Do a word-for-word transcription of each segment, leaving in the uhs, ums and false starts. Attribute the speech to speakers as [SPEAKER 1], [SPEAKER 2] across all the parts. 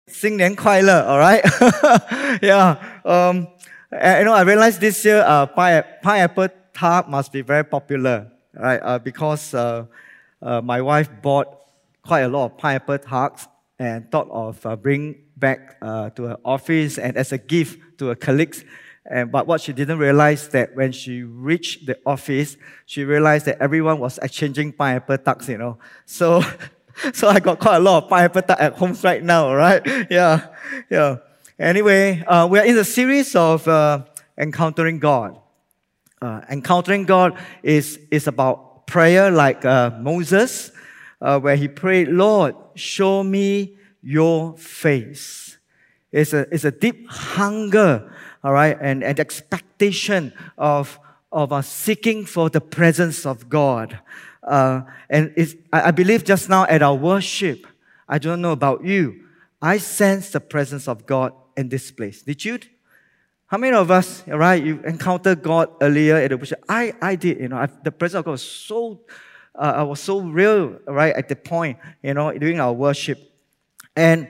[SPEAKER 1] 新年快乐, all right? yeah. Um, you know, I realized this year uh, pine, pineapple tart must be very popular, right? Uh, because uh, uh, my wife bought quite a lot of pineapple tarts and thought of uh, bring back uh, to her office and as a gift to her colleagues. And, but what she didn't realize that when she reached the office, she realized that everyone was exchanging pineapple tarts, you know. So... So I got quite a lot of pineapple tart at home right now, right? Yeah, yeah. Anyway, uh, we are in a series of uh, encountering God. Uh, encountering God is, is about prayer like uh, Moses, uh, where he prayed, Lord, show me your face. It's a, it's a deep hunger, all right, and, and expectation of, of uh, seeking for the presence of God. Uh, and it's, I, I believe just now at our worship, I don't know about you, I sense the presence of God in this place. Did you? How many of us, right, you encountered God earlier at the worship? I, I did, you know, I, the presence of God was so, uh, I was so real, right, at the point, you know, during our worship. And,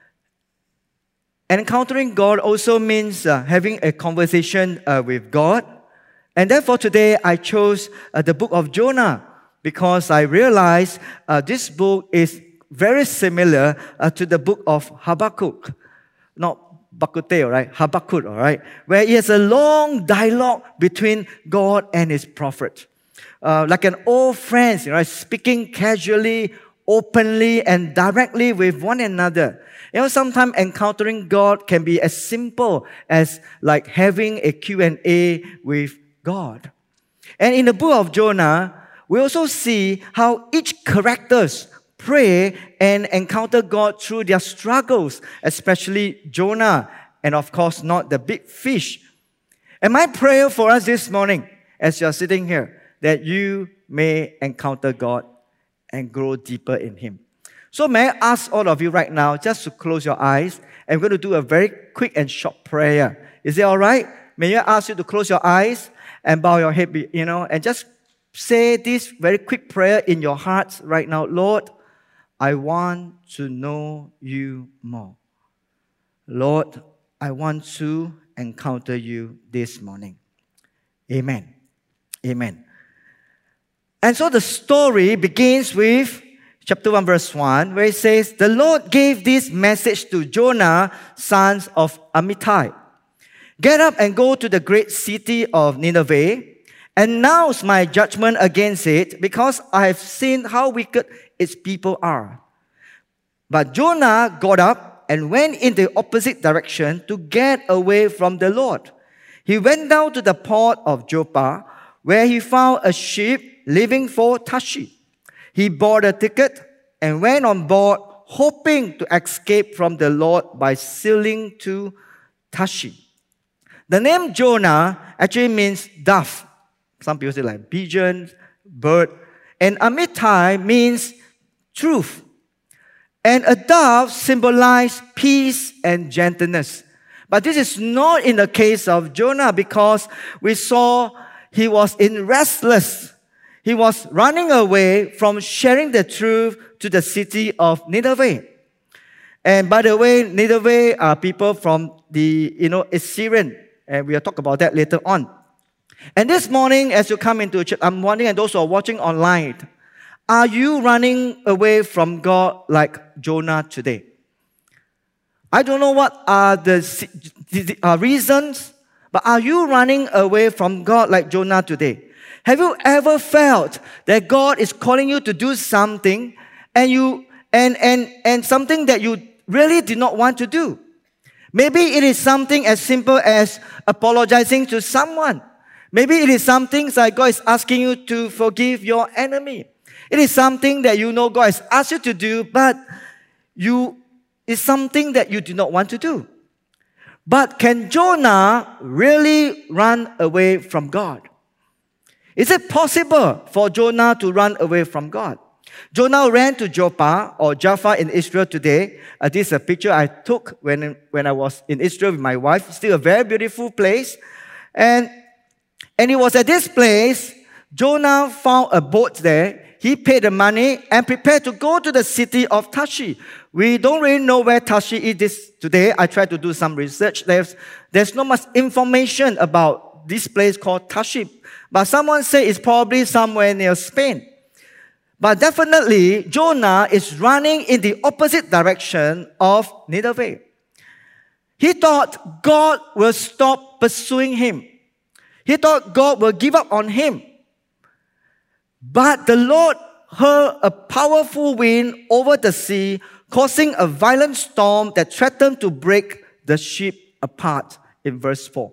[SPEAKER 1] and encountering God also means uh, having a conversation uh, with God. And therefore today I chose uh, the book of Jonah, because I realized uh, this book is very similar uh, to the book of Habakkuk. Not Bakute, all right? Habakkuk, all right? Where it has a long dialogue between God and his prophet. Uh, like an old friend, you know, speaking casually, openly, and directly with one another. You know, sometimes encountering God can be as simple as like having a Q and A with God. And in the book of Jonah, we also see how each characters pray and encounter God through their struggles, especially Jonah, and of course not the big fish. And my prayer for us this morning, as you're sitting here, that you may encounter God and grow deeper in Him. So may I ask all of you right now just to close your eyes, and we're going to do a very quick and short prayer. Is it all right? May I ask you to close your eyes and bow your head, you know, and just say this very quick prayer in your hearts right now. Lord, I want to know you more. Lord, I want to encounter you this morning. Amen. Amen. And so the story begins with chapter one, verse one, where it says, the Lord gave this message to Jonah, son of Amittai. Get up and go to the great city of Nineveh, announce my judgment against it, because I have seen how wicked its people are. But Jonah got up and went in the opposite direction to get away from the Lord. He went down to the port of Joppa, where he found a ship leaving for Tarshish. He bought a ticket and went on board, hoping to escape from the Lord by sailing to Tarshish. The name Jonah actually means dove. Some people say like pigeon, bird. And Amittai means truth. And a dove symbolizes peace and gentleness. But this is not in the case of Jonah, because we saw he was in restless. He was running away from sharing the truth to the city of Nineveh. And by the way, Nineveh are people from the, you know, Assyrian. And we'll talk about that later on. And this morning, as you come into church, I'm wondering, and those who are watching online, are you running away from God like Jonah today? I don't know what are the uh, reasons, but are you running away from God like Jonah today? Have you ever felt that God is calling you to do something and you and and and something that you really did not want to do? Maybe it is something as simple as apologizing to someone. Maybe it is something like God is asking you to forgive your enemy. It is something that you know God has asked you to do, but you it's something that you do not want to do. But can Jonah really run away from God? Is it possible for Jonah to run away from God? Jonah ran to Joppa, or Jaffa in Israel today. Uh, this is a picture I took when, when I was in Israel with my wife. Still a very beautiful place. And, and it was at this place, Jonah found a boat there. he paid the money and prepared to go to the city of Tarshish. We don't really know where Tarshish is today. I tried to do some research. There's, there's not much information about this place called Tarshish. But someone say it's probably somewhere near Spain. But definitely, Jonah is running in the opposite direction of Nineveh. He thought God will stop pursuing him. He thought God will give up on him. But the Lord hurled a powerful wind over the sea, causing a violent storm that threatened to break the ship apart, in verse four.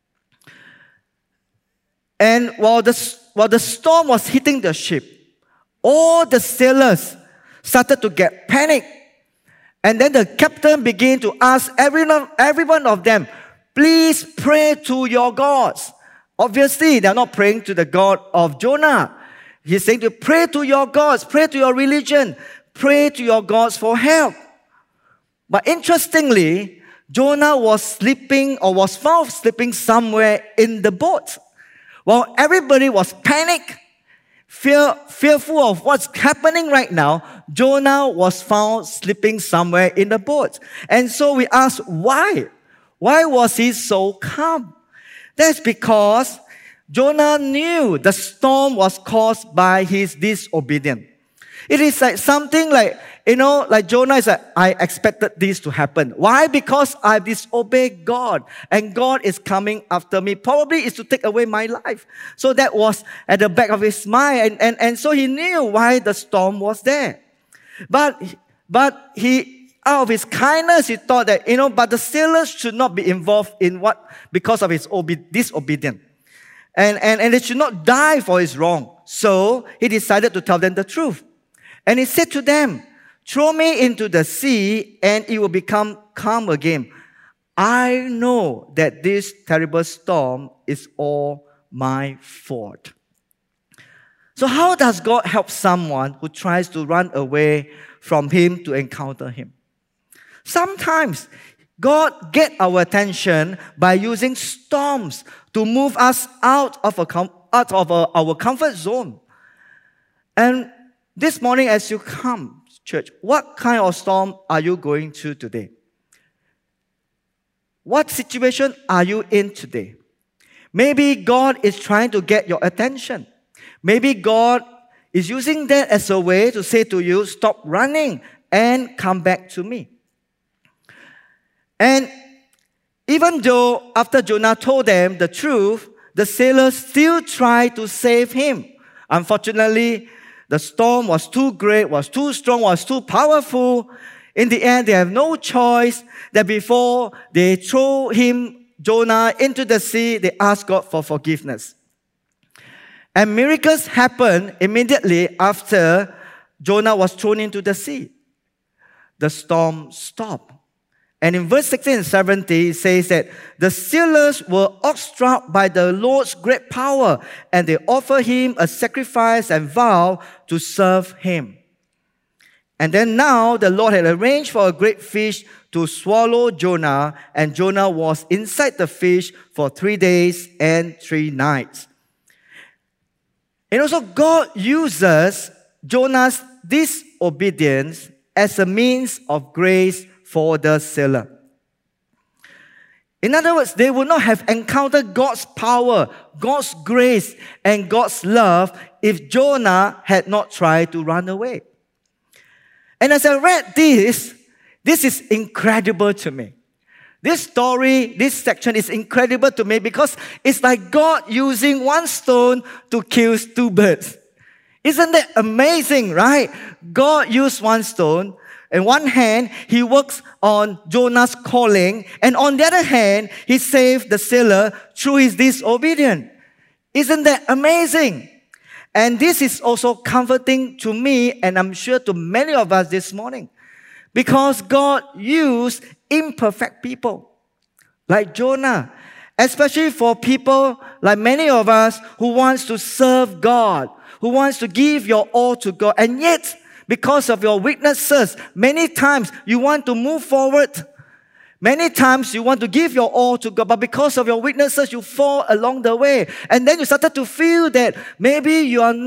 [SPEAKER 1] And while the, while the storm was hitting the ship, all the sailors started to get panic. And then the captain began to ask everyone, every one of them, please pray to your gods. Obviously, they're not praying to the God of Jonah. He's saying to pray to your gods, pray to your religion, pray to your gods for help. But interestingly, Jonah was sleeping or was found sleeping somewhere in the boat. While everybody was panicked, fear, fearful of what's happening right now, Jonah was found sleeping somewhere in the boat. And so we ask, why? Why was he so calm? That's because Jonah knew the storm was caused by his disobedience. It is like something like, you know, like Jonah is like, I expected this to happen. Why? Because I disobeyed God and God is coming after me. Probably it's to take away my life. So that was at the back of his mind. And, and, and so he knew why the storm was there. But, but he, out of his kindness, he thought that, you know, but the sailors should not be involved in what, because of his obe- disobedience. And, and, and they should not die for his wrong. So he decided to tell them the truth. And he said to them, throw me into the sea and it will become calm again. I know that this terrible storm is all my fault. So how does God help someone who tries to run away from him to encounter him? Sometimes God gets our attention by using storms to move us out of, a com- out of a, our comfort zone. And this morning as you come, church, what kind of storm are you going through today? What situation are you in today? Maybe God is trying to get your attention. Maybe God is using that as a way to say to you, stop running and come back to me. And even though after Jonah told them the truth, the sailors still tried to save him. Unfortunately, the storm was too great, was too strong, was too powerful. In the end, they have no choice that before they throw him, Jonah, into the sea, they ask God for forgiveness. And miracles happened immediately after Jonah was thrown into the sea. The storm stopped. And in verse sixteen and seventeen, it says that the sailors were awestruck by the Lord's great power, and they offered him a sacrifice and vow to serve him. And then now the Lord had arranged for a great fish to swallow Jonah, and Jonah was inside the fish for three days and three nights. And also God uses Jonah's disobedience as a means of grace for the sailor. In other words, they would not have encountered God's power, God's grace, and God's love if Jonah had not tried to run away. And as I read this, this is incredible to me. This story, this section is incredible to me because it's like God using one stone to kill two birds. Isn't that amazing, right? God used one stone. In one hand, he works on Jonah's calling, and on the other hand, he saved the sailor through his disobedience. Isn't that amazing? And this is also comforting to me, and I'm sure to many of us this morning, because God used imperfect people like Jonah, especially for people like many of us who wants to serve God, who wants to give your all to God, and yet because of your weaknesses, many times you want to move forward. Many times you want to give your all to God, but because of your weaknesses, you fall along the way. And then you started to feel that maybe you are not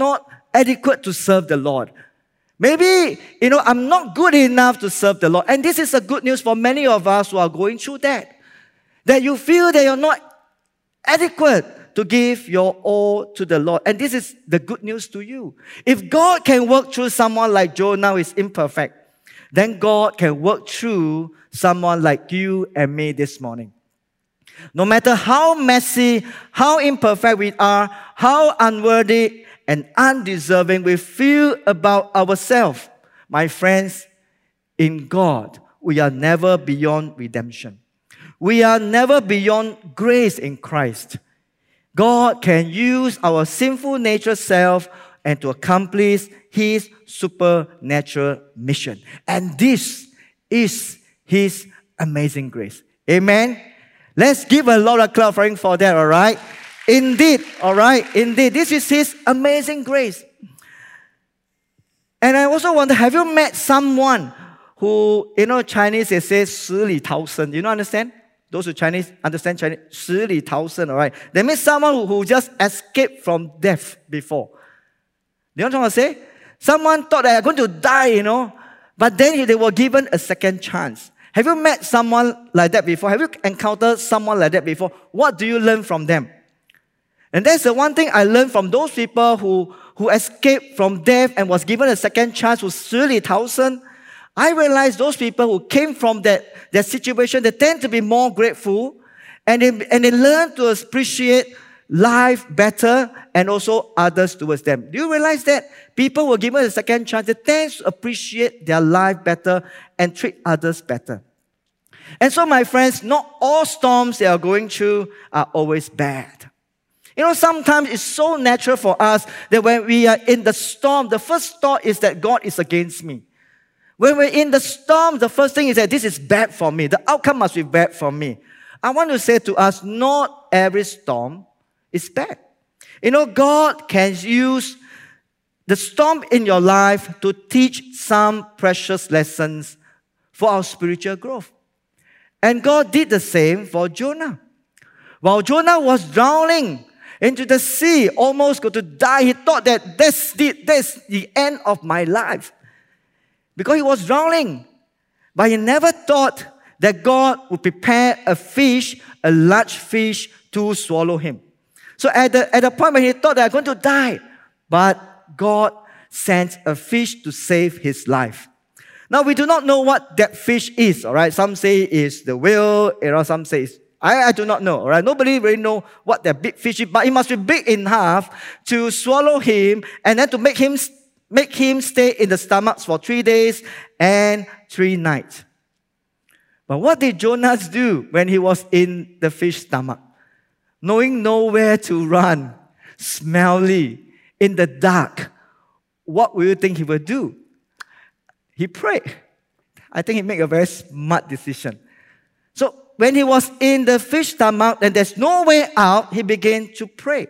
[SPEAKER 1] adequate to serve the Lord. Maybe, you know, I'm not good enough to serve the Lord. And this is a good news for many of us who are going through that. That you feel that you're not adequate to give your all to the Lord. And this is the good news to you. If God can work through someone like Jonah who is imperfect, then God can work through someone like you and me this morning. No matter how messy, how imperfect we are, how unworthy and undeserving we feel about ourselves, my friends, in God, we are never beyond redemption. We are never beyond grace in Christ. God can use our sinful nature self and to accomplish His supernatural mission. And this is His amazing grace. Amen? Let's give a lot of clap for that, all right? Indeed, all right? Indeed, this is His amazing grace. And I also wonder, have you met someone who, you know, Chinese, they say, 十里逃生. You know, understand? Those who Chinese understand Chinese, 十里逃生, all right? They mean someone who, who just escaped from death before. You know what I'm trying to say? Someone thought they are going to die, you know, but then they were given a second chance. Have you met someone like that before? Have you encountered someone like that before? What do you learn from them? And that's the one thing I learned from those people who, who escaped from death and was given a second chance, who 十里逃生. I realized those people who came from that, that situation, they tend to be more grateful and they, and they learn to appreciate life better and also others towards them. Do you realize that? People who were given a second chance, they tend to appreciate their life better and treat others better. And so, my friends, not all storms they are going through are always bad. You know, sometimes it's so natural for us that when we are in the storm, the first thought is that God is against me. When we're in the storm, the first thing is that this is bad for me. The outcome must be bad for me. I want to say to us, not every storm is bad. You know, God can use the storm in your life to teach some precious lessons for our spiritual growth. And God did the same for Jonah. While Jonah was drowning into the sea, almost going to die, he thought that that's the, that's the end of my life. Because he was drowning. But he never thought that God would prepare a fish, a large fish, to swallow him. So at the, at the point when he thought that I'm going to die, but God sent a fish to save his life. Now, we do not know what that fish is, all right? Some say it's the whale, you know, some say it's, I, I do not know, all right? Nobody really know what that big fish is, but it must be big enough to swallow him and then to make him, make him stay in the stomach for three days and three nights. But what did Jonas do when he was in the fish stomach? Knowing nowhere to run, smelly, in the dark, what will you think he would do? He prayed. I think he made a very smart decision. So when he was in the fish stomach and there's no way out, he began to pray.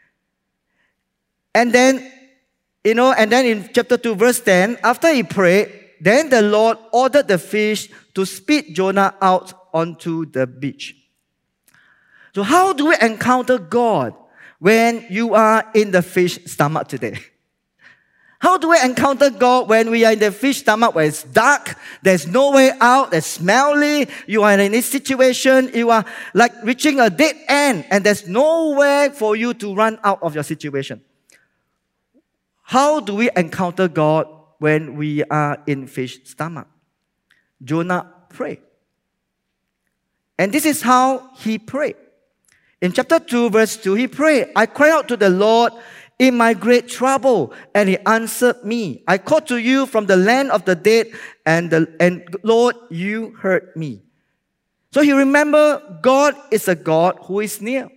[SPEAKER 1] And then, you know, and then in chapter two, verse ten, after he prayed, then the Lord ordered the fish to spit Jonah out onto the beach. So how do we encounter God when you are in the fish stomach today? How do we encounter God when we are in the fish stomach where it's dark, there's no way out, there's smelly, you are in this situation, you are like reaching a dead end and there's nowhere for you to run out of your situation? How do we encounter God when we are in fish stomach? Jonah prayed. And this is how he prayed. In chapter two, verse two, he prayed, I cried out to the Lord in my great trouble, and he answered me. I called to you from the land of the dead, and, the, and Lord, you heard me. So he remembered God is a God who is near.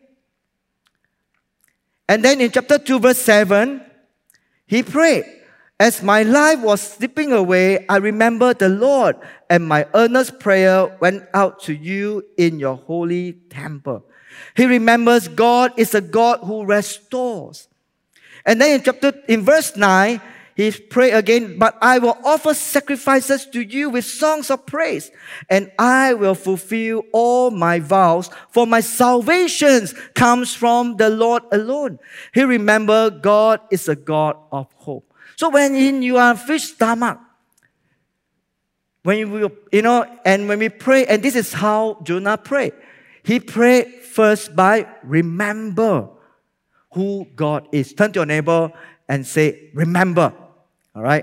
[SPEAKER 1] And then in chapter two, verse seven, he prayed, as my life was slipping away, I remembered the Lord, and my earnest prayer went out to you in your holy temple. He remembers God is a God who restores. And then in chapter, in verse nine, he he prayed again, but I will offer sacrifices to you with songs of praise, and I will fulfill all my vows, for my salvation comes from the Lord alone. He remembered God is a God of hope. So when in your fish stomach, when you, you know, and when we pray, and this is how Jonah prayed. He prayed first by remember who God is. Turn to your neighbor and say, remember. All right?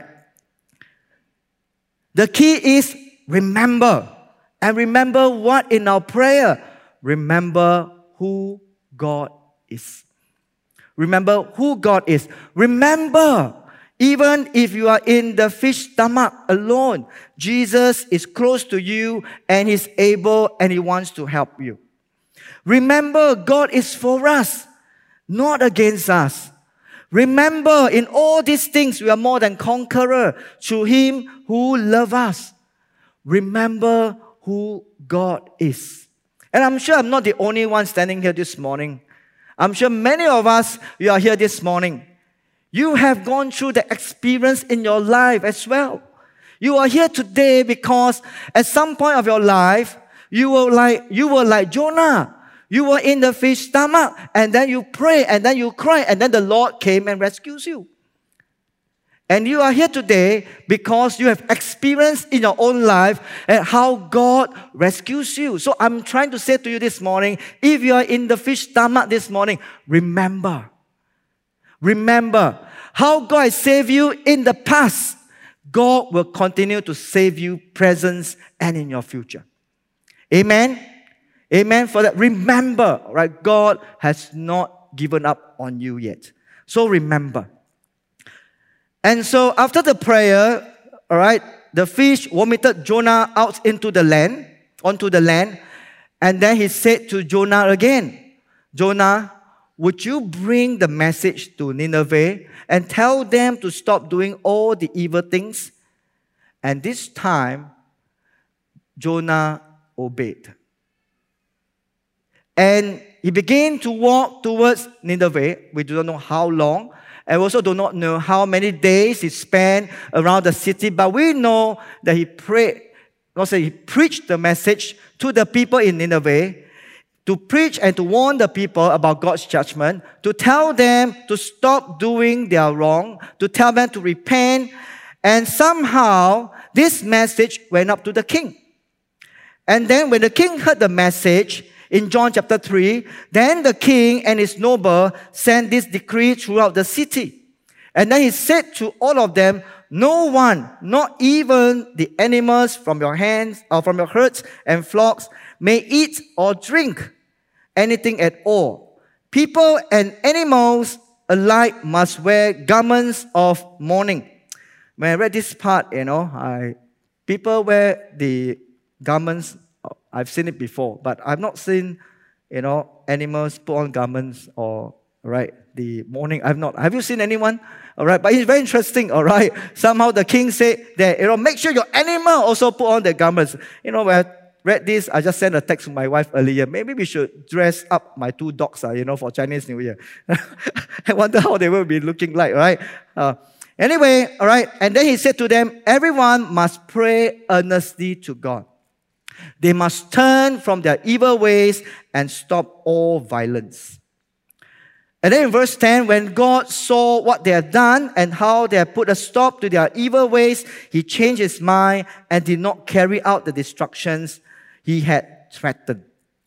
[SPEAKER 1] The key is remember. And remember what in our prayer? Remember who God is. Remember who God is. Remember, even if you are in the fish stomach alone, Jesus is close to you and He's able and He wants to help you. Remember, God is for us, not against us. Remember, in all these things, we are more than conqueror through Him who loves us. Remember who God is. And I'm sure I'm not the only one standing here this morning. I'm sure many of us, you are here this morning. You have gone through the experience in your life as well. You are here today because at some point of your life, you were like, you were like Jonah. You were in the fish stomach, and then you pray, and then you cry, and then the Lord came and rescues you. And you are here today because you have experienced in your own life and how God rescues you. So I'm trying to say to you this morning, if you are in the fish stomach this morning, remember. Remember how God has saved you in the past. God will continue to save you present and in your future. Amen. Amen. For that, remember, right? God has not given up on you yet. So remember. And so after the prayer, all right, the fish vomited Jonah out into the land, onto the land. And then he said to Jonah again, Jonah, would you bring the message to Nineveh and tell them to stop doing all the evil things? And this time, Jonah obeyed. And he began to walk towards Nineveh. We do not know how long. And also do not know how many days he spent around the city. But we know that he prayed, also he preached the message to the people in Nineveh, to preach and to warn the people about God's judgment, to tell them to stop doing their wrong, to tell them to repent. And somehow, this message went up to the king. And then when the king heard the message, in John chapter three, then the king and his noble sent this decree throughout the city. And then he said to all of them, no one, not even the animals from your hands or from your herds and flocks, may eat or drink anything at all. People and animals alike must wear garments of mourning. When I read this part, you know, I people wear the garments. I've seen it before, but I've not seen, you know, animals put on garments or, right, the mourning. I've not. Have you seen anyone? All right, but it's very interesting, all right. Somehow the king said that, you know, make sure your animal also put on the garments. You know, when I read this, I just sent a text to my wife earlier. Maybe we should dress up my two dogs, uh, you know, for Chinese New Year. I wonder how they will be looking like, right? Uh, anyway, all right, and then he said to them, everyone must pray earnestly to God. They must turn from their evil ways and stop all violence. And then in verse ten, when God saw what they had done and how they had put a stop to their evil ways, He changed His mind and did not carry out the destructions He had threatened.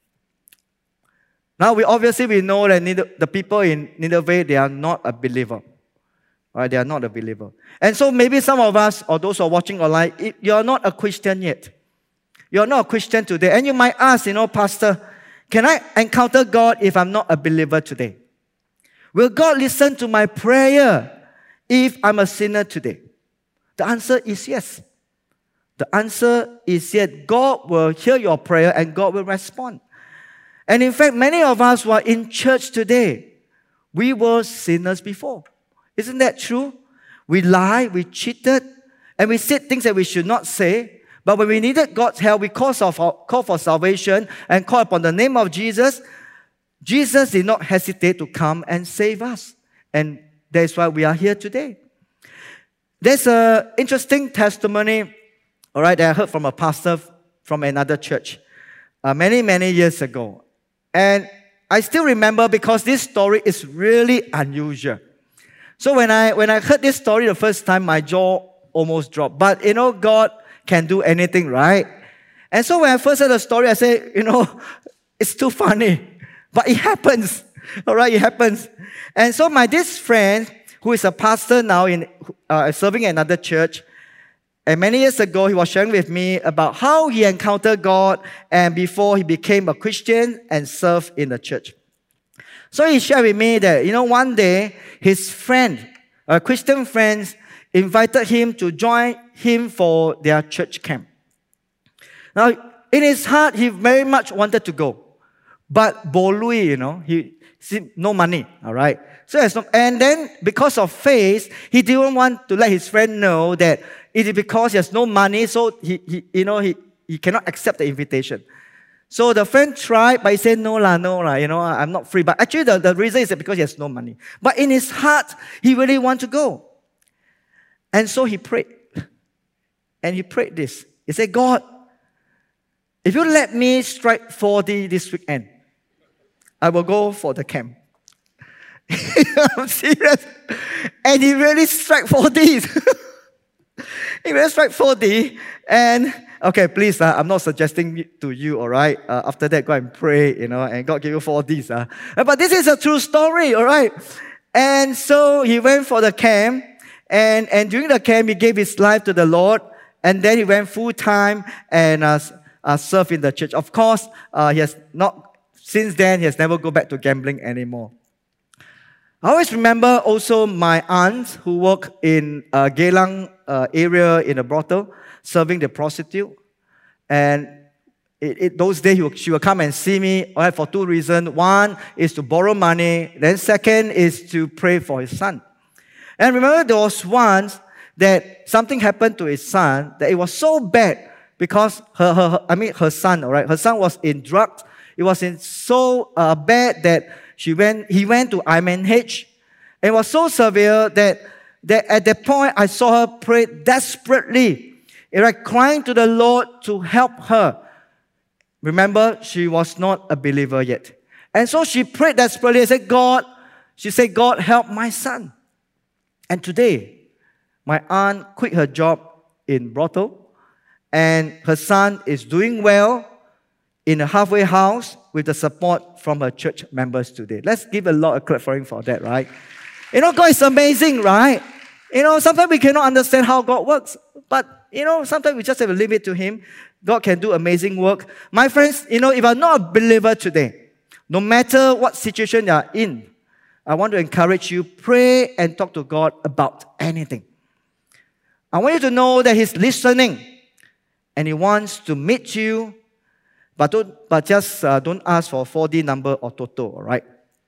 [SPEAKER 1] Now, we obviously we know that the people in Nineveh, they are not a believer. Right? They are not a believer. And so maybe some of us, or those who are watching online, you are not a Christian yet. You're not a Christian today. And you might ask, you know, Pastor, can I encounter God if I'm not a believer today? Will God listen to my prayer if I'm a sinner today? The answer is yes. The answer is yes. God will hear your prayer and God will respond. And in fact, many of us who are in church today, we were sinners before. Isn't that true? We lied, we cheated, and we said things that we should not say. But when we needed God's help, we called for salvation and called upon the name of Jesus. Jesus did not hesitate to come and save us. And that is why we are here today. There's an interesting testimony, all right, that I heard from a pastor from another church uh, many, many years ago. And I still remember because this story is really unusual. So when I when I heard this story the first time, my jaw almost dropped. But, you know, God can do anything, right? And so when I first heard the story, I said, you know, it's too funny. But it happens. All right, it happens. And so my this friend, who is a pastor now in uh, serving another church, and many years ago, he was sharing with me about how he encountered God and before he became a Christian and served in the church. So he shared with me that, you know, one day, his friend, a Christian friend, invited him to join him for their church camp. Now, in his heart, he very much wanted to go. But bolui, you know, he see, no money, all right? So there's no, and then because of faith, he didn't want to let his friend know that it is because he has no money, so he, he you know, he, he cannot accept the invitation. So the friend tried, but he said, no lah, no lah, you know, I'm not free. But actually the, the reason is that because he has no money. But in his heart, he really wants to go. And so he prayed. And he prayed this. He said, God, if you let me strike forty this weekend, I will go for the camp. I'm serious. And he really struck forty. He really struck forty. And, okay, please, uh, I'm not suggesting to you, all right? Uh, after that, go and pray, you know, and God give you forties. Uh. But this is a true story, all right? And so he went for the camp. And, and during the camp, he gave his life to the Lord. And then he went full-time and uh, uh, served in the church. Of course, uh, he has not, since then, he has never go back to gambling anymore. I always remember also my aunt who worked in uh, Geylang uh, area in a brothel, serving the prostitute. And it, it, those days, he will, she will come and see me all right, for two reasons. One is to borrow money. Then second is to pray for his son. And remember there was once that something happened to his son that it was so bad because her, her, her I mean her son, all right, her son was in drugs. It was in so uh, bad that she went, he went to I M N H. It was so severe that, that at that point I saw her pray desperately, right, crying to the Lord to help her. Remember, she was not a believer yet. And so she prayed desperately and said, God, she said, God, help my son. And today, my aunt quit her job in brothel, and her son is doing well in a halfway house with the support from her church members today. Let's give a lot of credit for him for that, right? You know, God is amazing, right? You know, sometimes we cannot understand how God works, but, you know, sometimes we just have to leave it to Him. God can do amazing work. My friends, you know, if I'm not a believer today, no matter what situation you are in, I want to encourage you, pray and talk to God about anything. I want you to know that He's listening and He wants to meet you, but don't, but just uh, don't ask for four D number or Toto, all right?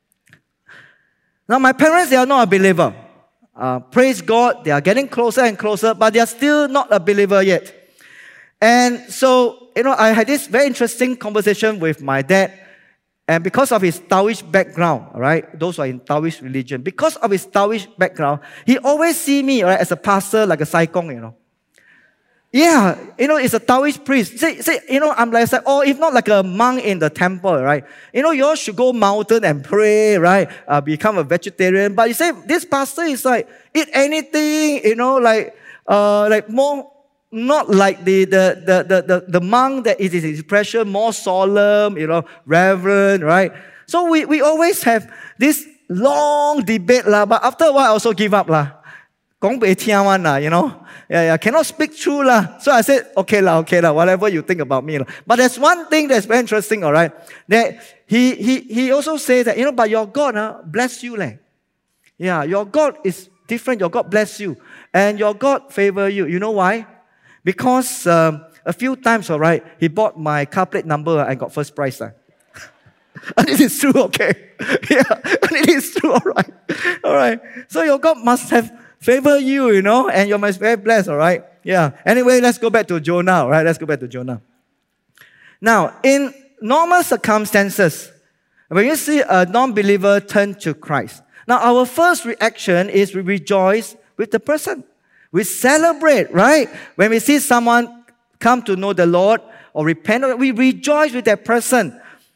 [SPEAKER 1] Now, my parents, they are not a believer. Uh, praise God, they are getting closer and closer, but they are still not a believer yet. And so, you know, I had this very interesting conversation with my dad. And because of his Taoist background, all right, those who are in Taoist religion, because of his Taoist background, he always see me, all right, as a pastor, like a Sai Kong, you know. Yeah, you know, it's a Taoist priest. Say, say, you know, I'm like, or if not like a monk in the temple, right? You know, you all should go mountain and pray, right? Uh, become a vegetarian. But you say, this pastor is like, eat anything, you know, like, uh, like more, not like the, the, the, the, the, the monk that is his expression, more solemn, you know, reverent, right? So we, we always have this long debate, lah, but after a while I also give up, lah. Gong bei tian wan lah, you know. Yeah, yeah, cannot speak true, lah. So I said, okay, lah, okay, lah, whatever you think about me, lah. But there's one thing that's very interesting, all right, that he, he, he also says that, you know, but your God uh, bless you, leh. Yeah, your God is different. Your God bless you. And your God favor you. You know why? Because um, a few times, all right, he bought my car plate number and got first prize. Uh. And it is true, okay. Yeah, and it is true, all right. All right. So your God must have favored you, you know, and you must be very blessed, all right. Yeah. Anyway, let's go back to Jonah, all right. Let's go back to Jonah. Now, in normal circumstances, when you see a non-believer turn to Christ, now our first reaction is we rejoice with the person. We celebrate, right? When we see someone come to know the Lord or repent, we rejoice with that person.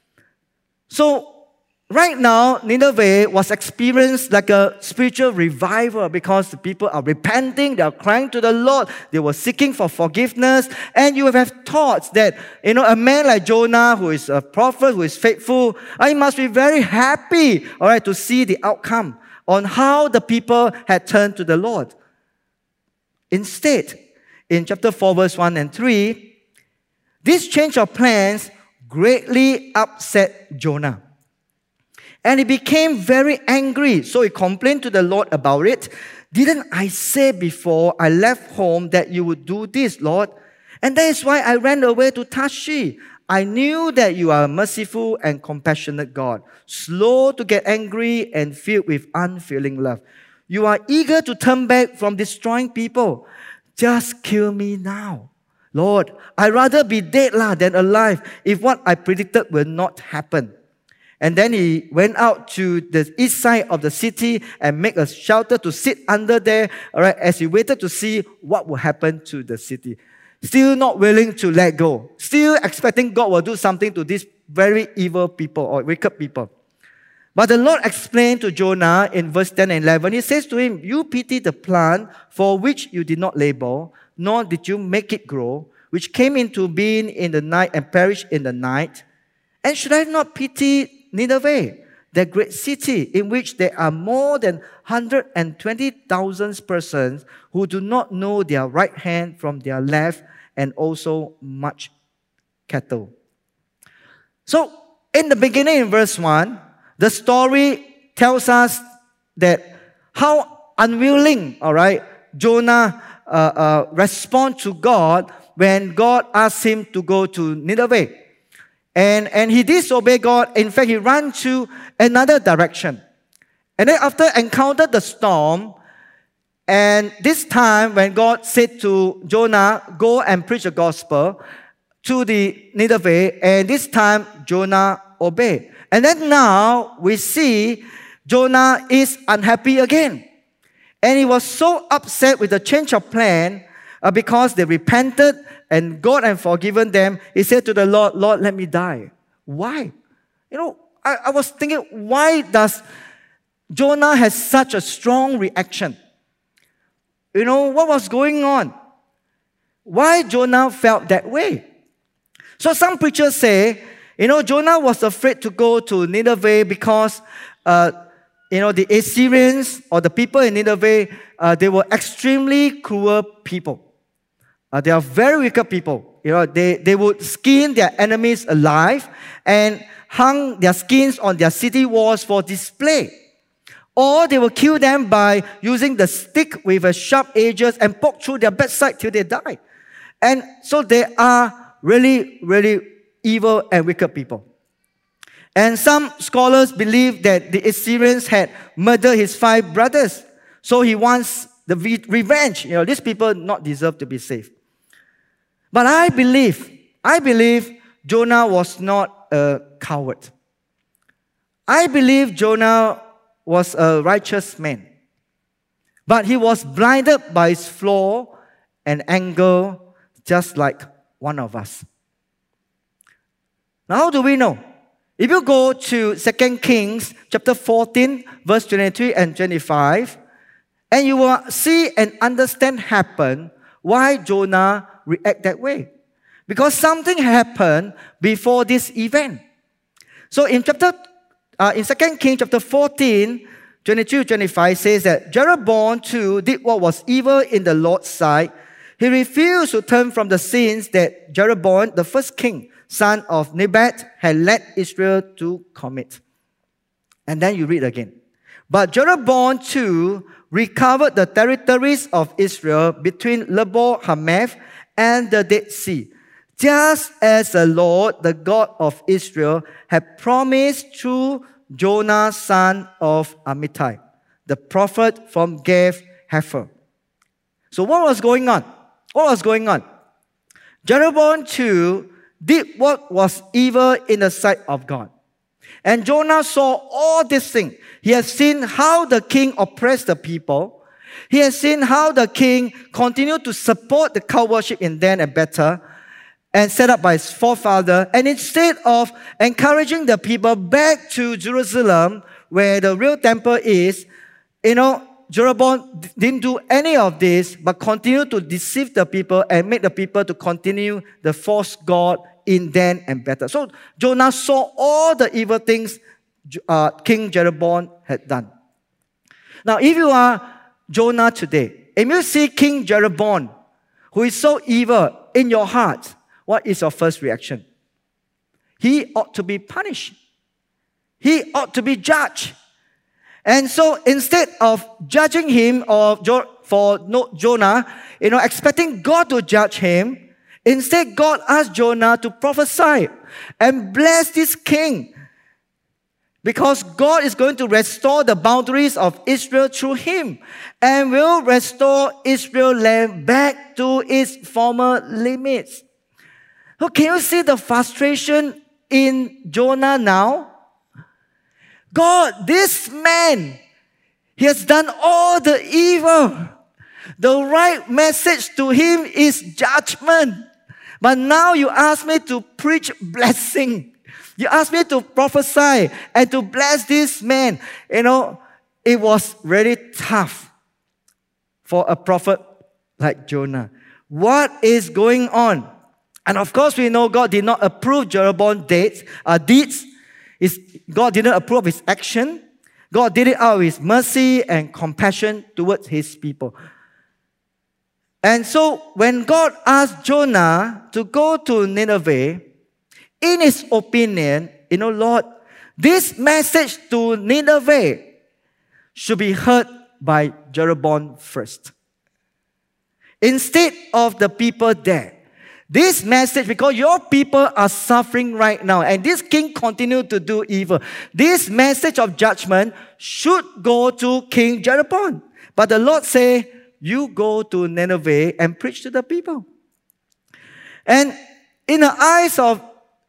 [SPEAKER 1] So, right now, Nineveh was experienced like a spiritual revival because the people are repenting, they are crying to the Lord, they were seeking for forgiveness, and you have thoughts that, you know, a man like Jonah, who is a prophet, who is faithful, he must be very happy, all right, to see the outcome on how the people had turned to the Lord. Instead, in chapter four, verse one and three, this change of plans greatly upset Jonah. And he became very angry. So he complained to the Lord about it. Didn't I say before I left home that you would do this, Lord? And that is why I ran away to Tarshish. I knew that you are a merciful and compassionate God, slow to get angry and filled with unfailing love. You are eager to turn back from destroying people. Just kill me now. Lord, I'd rather be dead lah than alive if what I predicted will not happen. And then he went out to the east side of the city and made a shelter to sit under there, all right, as he waited to see what would happen to the city. Still not willing to let go. Still expecting God will do something to these very evil people or wicked people. But the Lord explained to Jonah in verse ten and eleven, he says to him, you pity the plant for which you did not labor, nor did you make it grow, which came into being in the night and perished in the night. And should I not pity Nineveh, that great city in which there are more than one hundred twenty thousand persons who do not know their right hand from their left, and also much cattle. So, in the beginning, in verse one, the story tells us that how unwilling, all right, Jonah uh, uh, responded to God when God asked him to go to Nineveh. And, and he disobeyed God. In fact, he ran to another direction. And then after encountered the storm, and this time when God said to Jonah, go and preach the gospel to the Nineveh, and this time Jonah obeyed. And then now we see Jonah is unhappy again. And he was so upset with the change of plan uh, because they repented and God had forgiven them. He said to the Lord, Lord, let me die. Why? You know, I, I was thinking, why does Jonah have such a strong reaction? You know, what was going on? Why Jonah felt that way? So some preachers say, you know, Jonah was afraid to go to Nineveh because, uh, you know, the Assyrians or the people in Nineveh, uh, they were extremely cruel people. Uh, they are very wicked people. You know, they, they would skin their enemies alive and hung their skins on their city walls for display. Or they will kill them by using the stick with a sharp edges and poke through their backside till they die. And so they are really, really evil and wicked people. And some scholars believe that the Assyrians had murdered his five brothers. So he wants the re- revenge. You know, these people not deserve to be saved. But I believe, I believe Jonah was not a coward. I believe Jonah was a righteous man. But he was blinded by his flaw and anger, just like one of us. Now, how do we know? If you go to Second Kings chapter fourteen, verse twenty-three and twenty-five, and you will see and understand happen why Jonah react that way. Because something happened before this event. So in chapter uh, in Second Kings chapter fourteen, twenty-two to twenty-five says that Jeroboam too did what was evil in the Lord's sight. He refused to turn from the sins that Jeroboam, the first king, son of Nebat, had led Israel to commit. And then you read again. But Jeroboam too recovered the territories of Israel between Lebo Hamath and the Dead Sea, just as the Lord, the God of Israel, had promised through Jonah, son of Amittai, the prophet from Gath Hepher. So what was going on? What was going on? Jeroboam too did what was evil in the sight of God. And Jonah saw all these things. He had seen how the king oppressed the people. He has seen how the king continued to support the cow worship in Dan and Bethel and set up by his forefather. And instead of encouraging the people back to Jerusalem, where the real temple is, you know, Jeroboam didn't do any of this, but continued to deceive the people and make the people to continue the false god in Dan and Bethel. So Jonah saw all the evil things uh, King Jeroboam had done. Now, if you are Jonah today, and you see King Jeroboam, who is so evil in your heart, what is your first reaction? He ought to be punished. He ought to be judged. And so instead of judging him or for Jonah, you know, expecting God to judge him, instead God asked Jonah to prophesy and bless this king, because God is going to restore the boundaries of Israel through him and will restore Israel's land back to its former limits. So can you see the frustration in Jonah now? God, this man, he has done all the evil. The right message to him is judgment. But now you ask me to preach blessing. You ask me to prophesy and to bless this man. You know, it was really tough for a prophet like Jonah. What is going on? And of course, we know God did not approve Jeroboam's deeds. Uh, deeds. His, God didn't approve his action. God did it out of his mercy and compassion towards his people. And so, when God asked Jonah to go to Nineveh, in his opinion, you know, Lord, this message to Nineveh should be heard by Jeroboam first, instead of the people there. This message, because your people are suffering right now, and this king continued to do evil, this message of judgment should go to King Jeroboam. But the Lord said, you go to Nineveh and preach to the people. And in the eyes of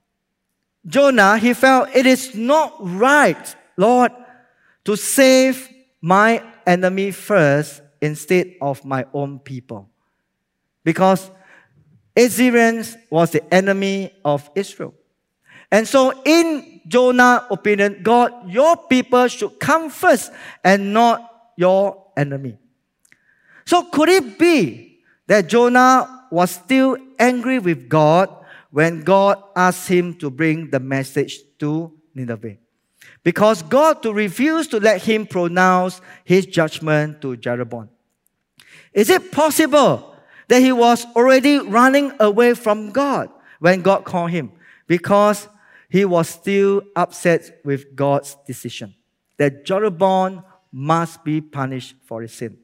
[SPEAKER 1] Jonah, he felt it is not right, Lord, to save my enemy first instead of my own people. Because Assyrians was the enemy of Israel. And so in Jonah's opinion, God, your people should come first and not your enemy. So could it be that Jonah was still angry with God when God asked him to bring the message to Nineveh? Because God to refuse to let him pronounce his judgment to Jeroboam. Is it possible that he was already running away from God when God called him? Because he was still upset with God's decision that Jeroboam must be punished for his sin.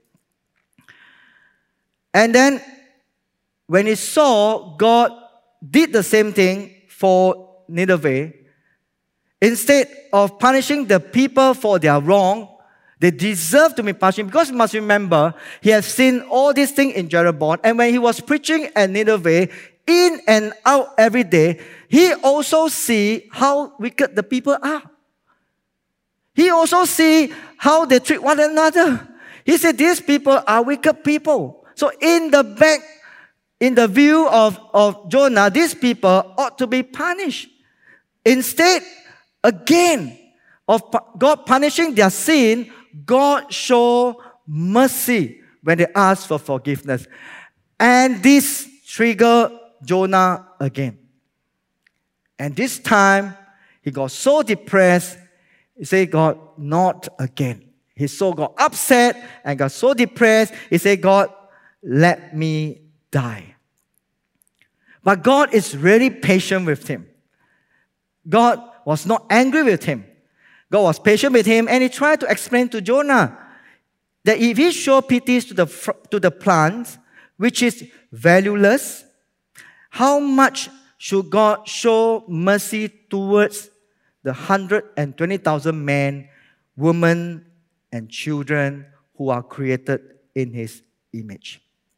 [SPEAKER 1] And then, when he saw God did the same thing for Nineveh, instead of punishing the people for their wrong, they deserve to be punished. Because you must remember, he has seen all these things in Jeroboam, and when he was preaching at Nineveh, in and out every day, he also see how wicked the people are. He also see how they treat one another. He said, these people are wicked people. So in the back, in the view of, of Jonah, these people ought to be punished. Instead, again, of God punishing their sin, God showed mercy when they asked for forgiveness. And this triggered Jonah again. And this time, he got so depressed, he said, God, not again. He so got upset and got so depressed, he said, God, let me die. But God is really patient with him. God was not angry with him. God was patient with him, and he tried to explain to Jonah that if he show pity to the, to the plant, which is valueless, how much should God show mercy towards the one hundred twenty thousand men, women, and children who are created in his image?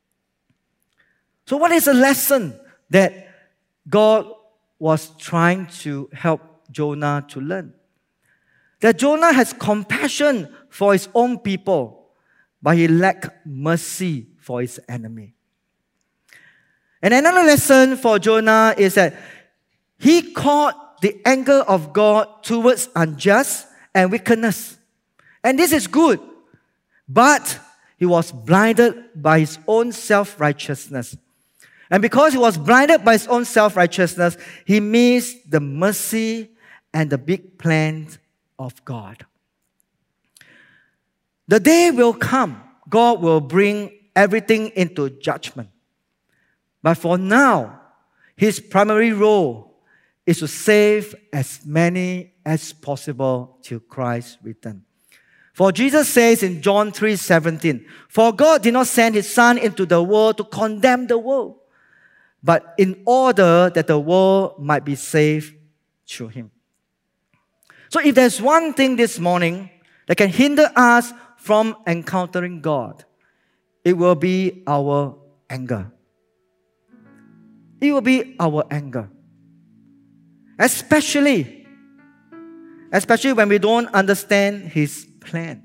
[SPEAKER 1] So what is the lesson that God was trying to help Jonah to learn? That Jonah has compassion for his own people, but he lacked mercy for his enemy. And another lesson for Jonah is that he caught the anger of God towards unjust and wickedness. And this is good, but he was blinded by his own self-righteousness. And because he was blinded by his own self-righteousness, he missed the mercy and the big plans of God. The day will come, God will bring everything into judgment. But for now, his primary role is to save as many as possible till Christ's return. For Jesus says in John three seventeen, "For God did not send his Son into the world to condemn the world, but in order that the world might be saved through him." So if there's one thing this morning that can hinder us from encountering God, it will be our anger. It will be our anger. Especially, especially when we don't understand his plan.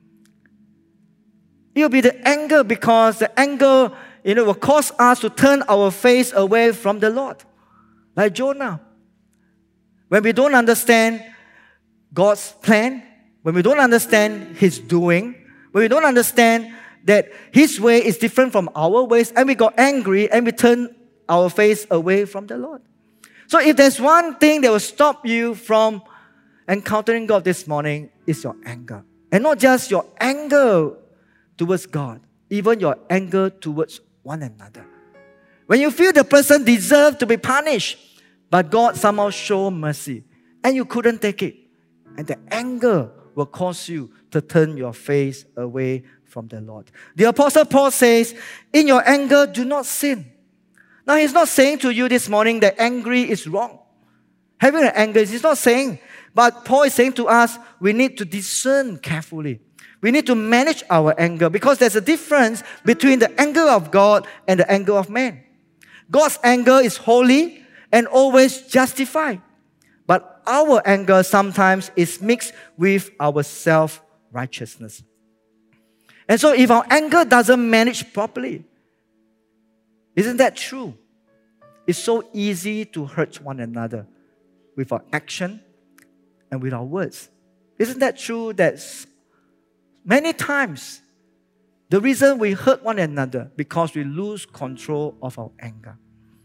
[SPEAKER 1] It will be the anger, because the anger, you know, will cause us to turn our face away from the Lord. Like Jonah. When we don't understand God's plan, when we don't understand his doing, when we don't understand that his way is different from our ways, and we got angry and we turn our face away from the Lord. So if there's one thing that will stop you from encountering God this morning, it's your anger. And not just your anger towards God, even your anger towards one another. When you feel the person deserves to be punished, but God somehow showed mercy, and you couldn't take it, and the anger will cause you to turn your face away from the Lord. The Apostle Paul says, "In your anger, do not sin." Now, he's not saying to you this morning that angry is wrong. Having an anger, he's not saying. But Paul is saying to us, we need to discern carefully. We need to manage our anger, because there's a difference between the anger of God and the anger of man. God's anger is holy and always justified. But our anger sometimes is mixed with our self-righteousness. And so if our anger doesn't manage properly, isn't that true? It's so easy to hurt one another with our action and with our words. Isn't that true that many times the reason we hurt one another because we lose control of our anger?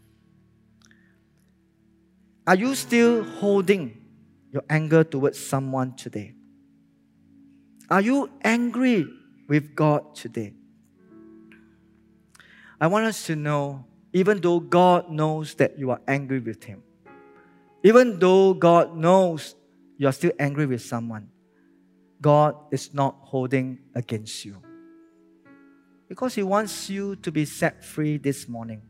[SPEAKER 1] Are you still holding your anger towards someone today? Are you angry with God today? I want us to know, even though God knows that you are angry with him, even though God knows you are still angry with someone, God is not holding against you. Because he wants you to be set free this morning.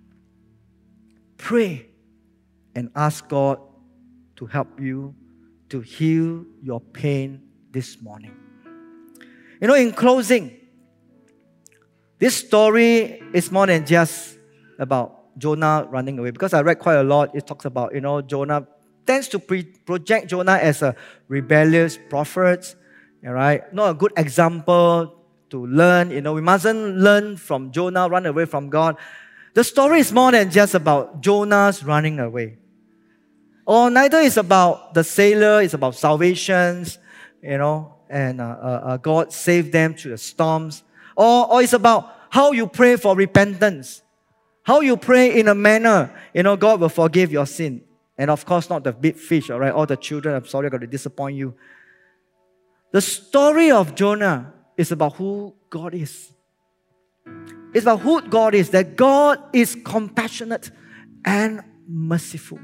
[SPEAKER 1] Pray and ask God to help you to heal your pain this morning. You know, in closing, this story is more than just about Jonah running away. Because I read quite a lot, it talks about, you know, Jonah tends to pre- project Jonah as a rebellious prophet, all right? Not a good example to learn. You know, we mustn't learn from Jonah, run away from God. The story is more than just about Jonah's running away. Or neither is about the sailor, it's about salvations, you know, and uh, uh, God saved them through the storms. Or, or it's about how you pray for repentance. How you pray in a manner, you know, God will forgive your sin. And of course, not the big fish, all right? All the children, I'm sorry, I got to disappoint you. The story of Jonah is about who God is. It's about who God is, that God is compassionate and merciful.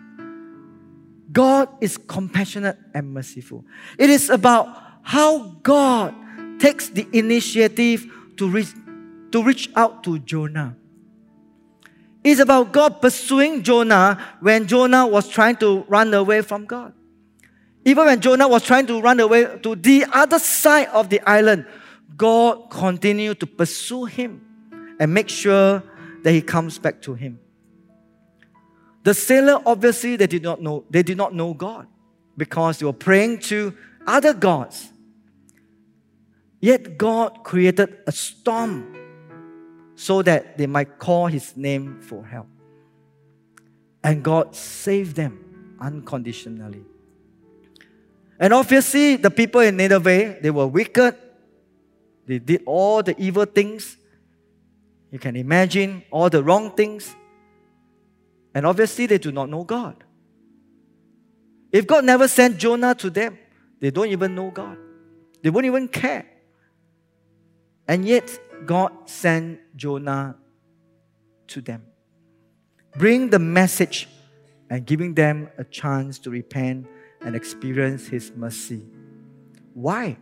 [SPEAKER 1] God is compassionate and merciful. It is about how God takes the initiative to reach, to reach out to Jonah. It's about God pursuing Jonah when Jonah was trying to run away from God. Even when Jonah was trying to run away to the other side of the island, God continued to pursue him and make sure that he comes back to him. The sailor, obviously, they did not know, they did not know God because they were praying to other gods. Yet God created a storm so that they might call His name for help. And God saved them unconditionally. And obviously, the people in Nineveh, they were wicked. They did all the evil things. You can imagine all the wrong things. And obviously, they do not know God. If God never sent Jonah to them, they don't even know God. They won't even care. And yet, God sent Jonah to them. Bring the message and giving them a chance to repent and experience His mercy. Why?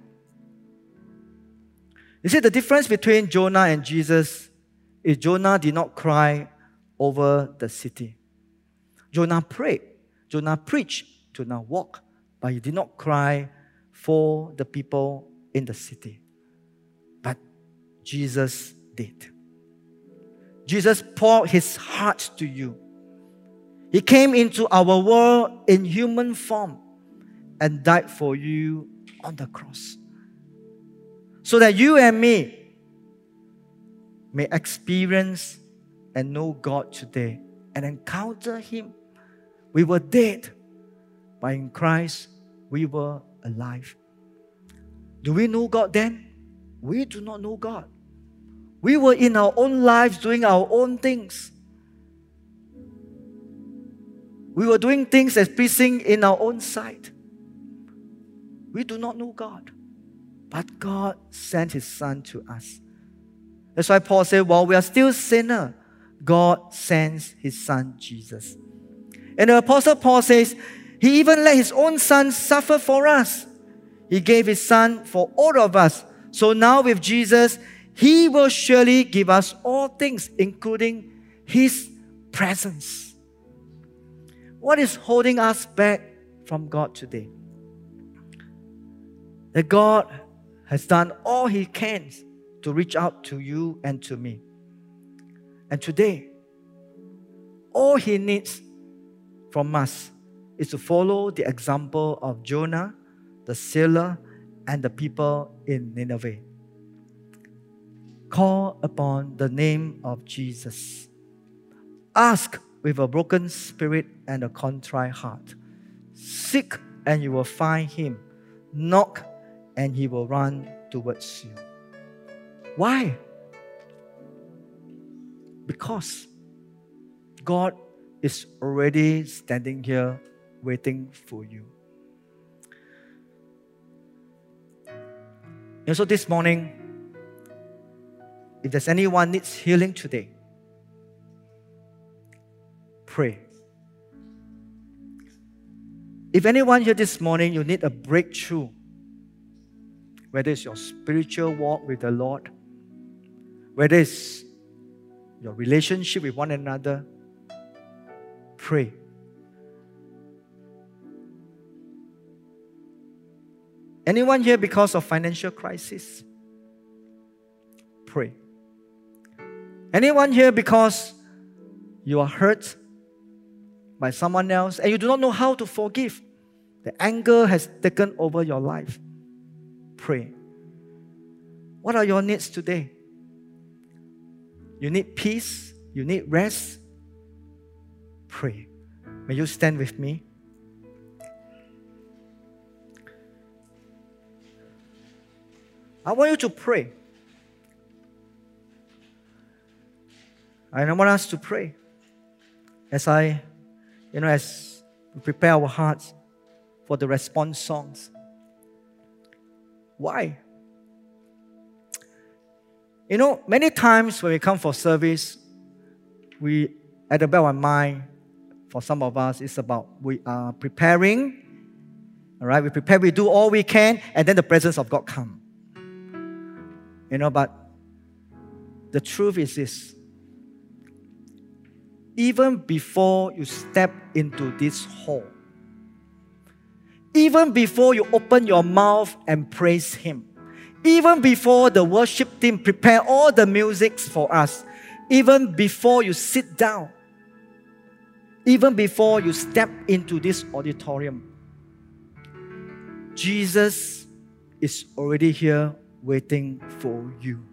[SPEAKER 1] You see, the difference between Jonah and Jesus is Jonah did not cry over the city. Jonah prayed. Jonah preached. Jonah walked. But he did not cry for the people in the city. But Jesus did. Jesus poured His heart to you. He came into our world in human form and died for you on the cross. So that you and me may experience and know God today and encounter Him. We were dead, but in Christ we were alive. Do we know God then? We do not know God. We were in our own lives doing our own things. We were doing things as pleasing in our own sight. We do not know God. But God sent His Son to us. That's why Paul said, while we are still sinners, God sends His Son Jesus. And the Apostle Paul says, He even let His own Son suffer for us. He gave His Son for all of us. So now with Jesus, He will surely give us all things, including His presence. What is holding us back from God today? That God has done all He can to reach out to you and to me. And today, all He needs from us is to follow the example of Jonah, the sailor, and the people in Nineveh. Call upon the name of Jesus. Ask with a broken spirit and a contrite heart. Seek and you will find Him. Knock and He will run towards you. Why? Because God is already standing here waiting for you. And so this morning, if there's anyone needs healing today, pray. If anyone here this morning, you need a breakthrough, whether it's your spiritual walk with the Lord, whether it's your relationship with one another, pray. Anyone here because of financial crisis? Pray. Anyone here because you are hurt by someone else and you do not know how to forgive? The anger has taken over your life. Pray. What are your needs today? You need peace. You need rest. Pray. May you stand with me. I want you to pray. I want us to pray. As I, you know, as we prepare our hearts for the response songs. Why? You know, many times when we come for service, we, at the back of our mind, for some of us, it's about we are preparing. All right, we prepare, we do all we can, and then the presence of God comes. You know, but the truth is this. Even before you step into this hall, even before you open your mouth and praise Him, even before the worship team prepare all the music for us, even before you sit down, even before you step into this auditorium, Jesus is already here waiting for you.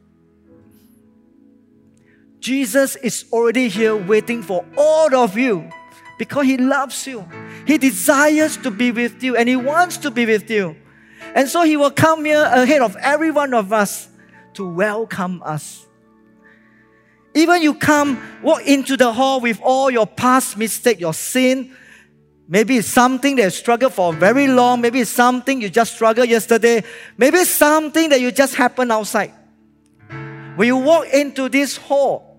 [SPEAKER 1] Jesus is already here waiting for all of you because He loves you. He desires to be with you and He wants to be with you. And so He will come here ahead of every one of us to welcome us. Even you come, walk into the hall with all your past mistake, your sin. Maybe it's something that you struggled for very long. Maybe it's something you just struggled yesterday. Maybe it's something that you just happened outside. When you walk into this hall,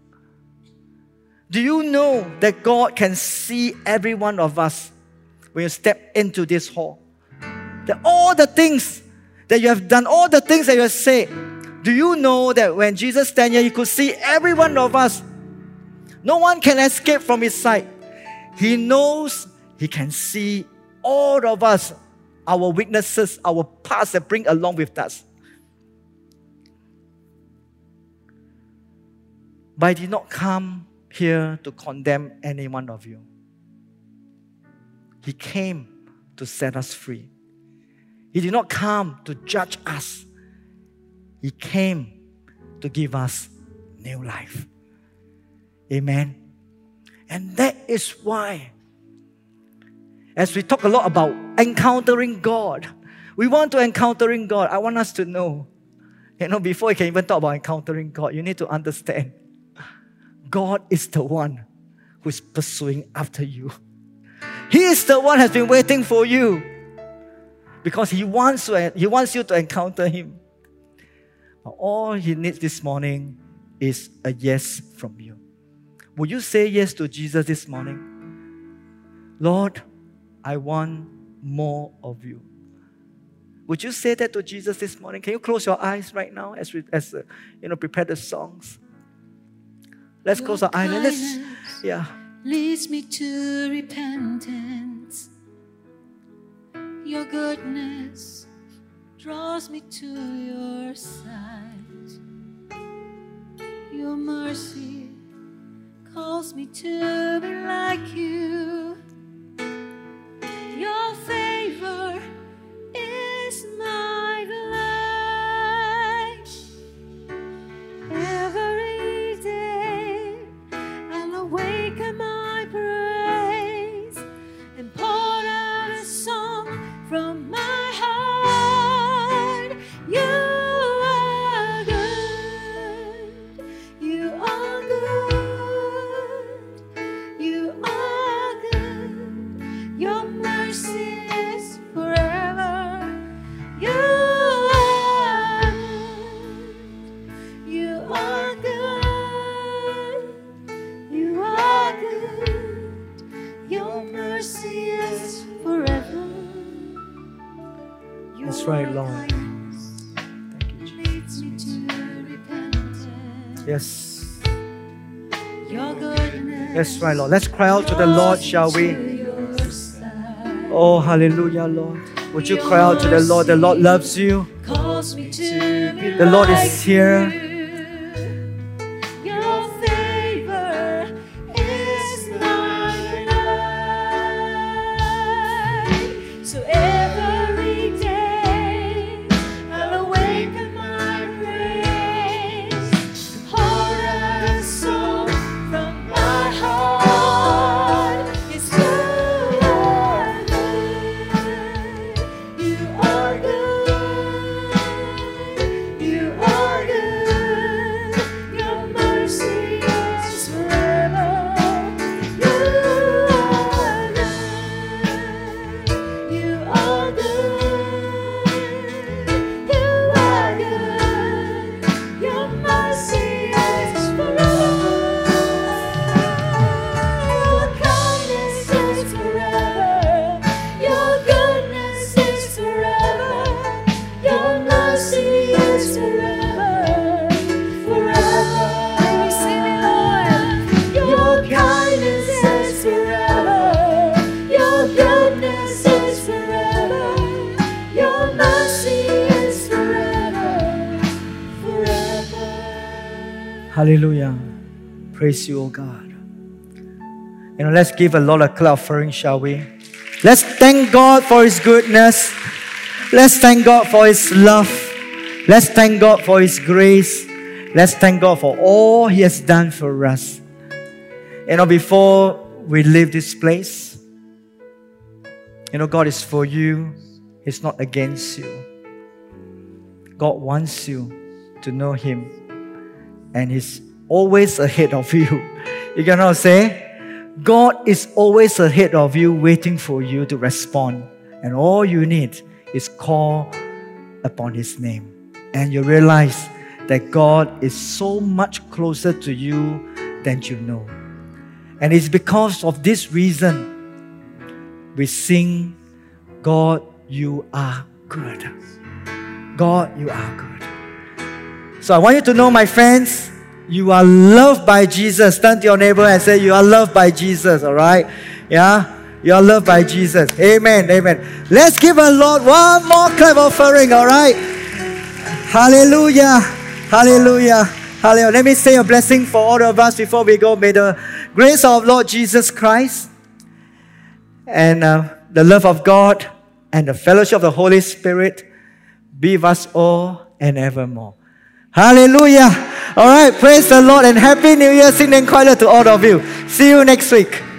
[SPEAKER 1] do you know that God can see every one of us when you step into this hall? That all the things that you have done, all the things that you have said, do you know that when Jesus stands here, He could see every one of us? No one can escape from His sight. He knows, He can see all of us, our weaknesses, our past that bring along with us. But He did not come here to condemn any one of you. He came to set us free. He did not come to judge us. He came to give us new life. Amen. And that is why, as we talk a lot about encountering God, we want to encountering God. I want us to know, you know, before you can even talk about encountering God, you need to understand God is the one who is pursuing after you. He is the one who has been waiting for you because He wants to, He wants you to encounter Him. All He needs this morning is a yes from you. Will you say yes to Jesus this morning? Lord, I want more of you. Would you say that to Jesus this morning? Can you close your eyes right now as we as uh, you know prepare the songs? Let's
[SPEAKER 2] Your
[SPEAKER 1] close our eyes. Let's yeah.
[SPEAKER 2] Leads me to repentance. Your goodness draws me to your side. Your mercy calls me to be like you. Your favor is my life. Every day I'll awaken my praise and pour out a song from my heart. You are good. You are good. You are good. Your mercy is forever. You are good. You are good. You are good. Your mercy is forever.
[SPEAKER 1] That's right, Lord.
[SPEAKER 2] Kindness
[SPEAKER 1] Thank you, Jesus.
[SPEAKER 2] leads me to repentance.
[SPEAKER 1] Yes.
[SPEAKER 2] Your goodness
[SPEAKER 1] That's right, Lord. Let's cry out to the Lord, shall we? Oh, hallelujah, Lord. Would you cry out to the Lord? The Lord loves you.
[SPEAKER 2] calls me to be
[SPEAKER 1] The Lord
[SPEAKER 2] like
[SPEAKER 1] is here.
[SPEAKER 2] you. Your favor is my life. So every day I'll awaken my praise, pour out a song from my heart. It's you are good. You are good. You are good. Your mercy is forever. You are good. You are good. You are good. Your mercy is forever. Your kindness is forever. Your goodness is forever. Your mercy is forever. Forever. You see me, Lord. Your kindness is forever. Your goodness is forever. Your mercy is forever. Forever.
[SPEAKER 1] Hallelujah. Praise you, O God. You know, let's give a Lord a clap offering, shall we? Let's thank God for His goodness. Let's thank God for His love. Let's thank God for His grace. Let's thank God for all He has done for us. You know, before we leave this place, you know, God is for you. He's not against you. God wants you to know Him. And He's always ahead of you. You cannot say, God is always ahead of you, waiting for you to respond. And all you need is call upon His name. And you realize that God is so much closer to you than you know. And it's because of this reason we sing, God, you are good. God, you are good. So I want you to know, my friends, you are loved by Jesus. Turn to your neighbor and say, you are loved by Jesus, all right? Yeah? You are loved by Jesus. Amen, amen. Let's give our Lord one more clap offering, all right? Hallelujah, hallelujah, hallelujah. Let me say a blessing for all of us before we go. May the grace of Lord Jesus Christ and uh, the love of God and the fellowship of the Holy Spirit be with us all and evermore. Hallelujah. All right, praise the Lord and Happy New Year, Sin and Choir to all of you. See you next week.